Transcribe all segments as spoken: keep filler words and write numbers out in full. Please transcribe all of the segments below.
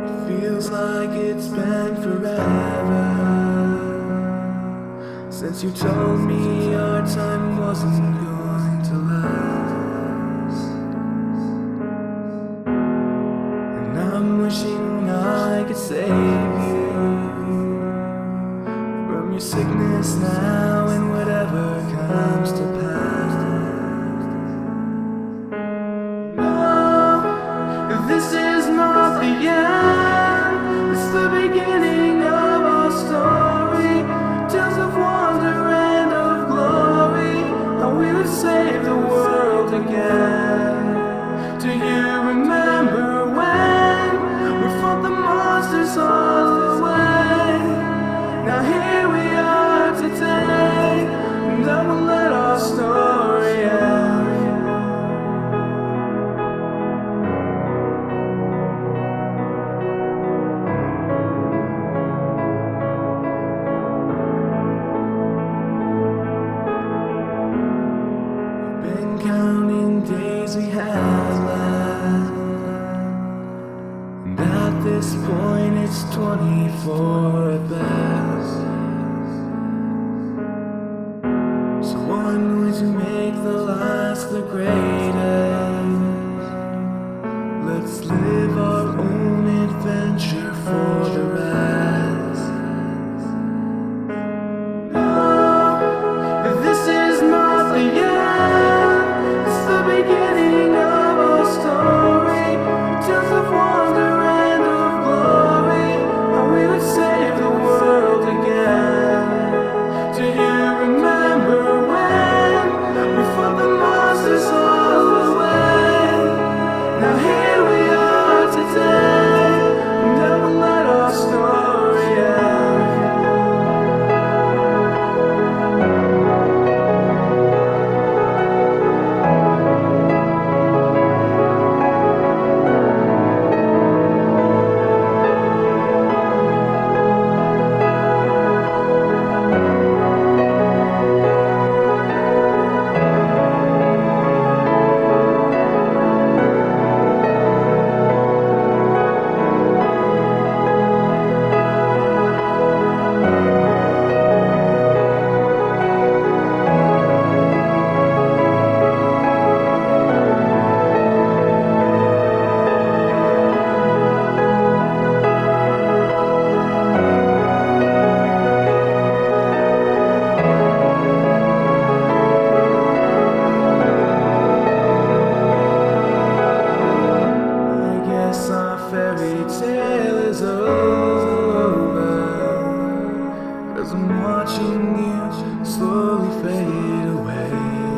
Feels like it's been forever since you told me our time wasn't going to last. And I'm wishing I could save you from your sickness now and whatever comes to pass. No, this is not the end. It's the beginning of our story. Tales of wonder and of glory, how we would save the world again. Do you remember when we fought the monsters all away? Now here we are today, and I will let our story end. Counting days we had left, and at this point it's twenty-four at best. So I'm going to make the last the greatest. Let's live our own adventure for the rest. No, this is not the end. Beginning of our story, tales of wonder and of glory, how we would save the world again. Do you remember when we fought the monsters all away? Now here we are today, and I will let our story end. Fairy tale is over, 'cause I'm watching you slowly fade away.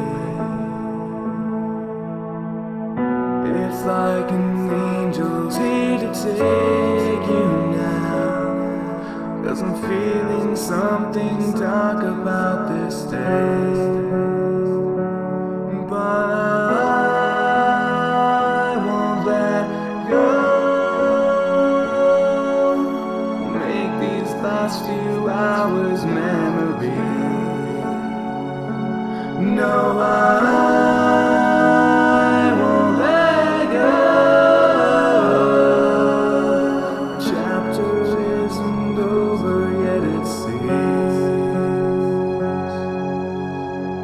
It's like an angel's here to take you now, 'cause I'm feeling something dark about this day. But I won't let go. Last few hours memory. No, I won't let go. The chapter isn't over yet, it seems.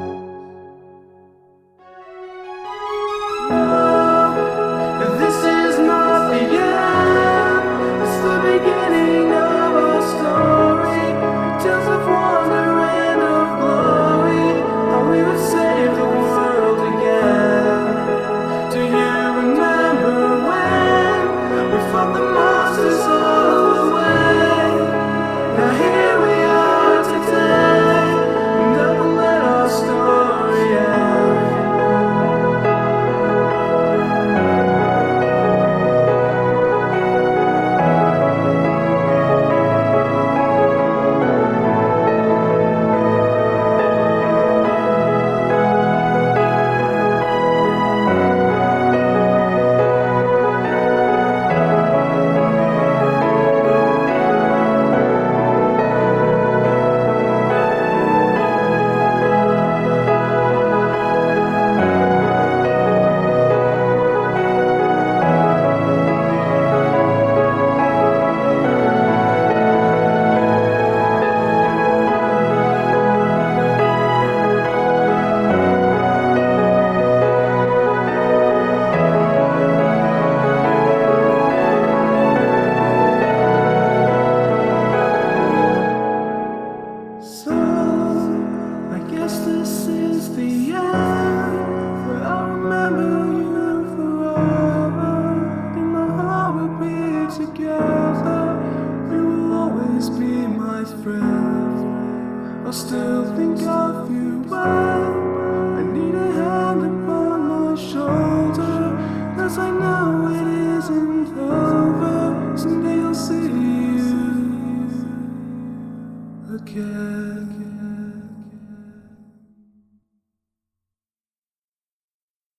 together. You will always be my friend. I still think of you well. I need a hand upon my shoulder, 'cause I know it isn't over. Someday I'll see you again.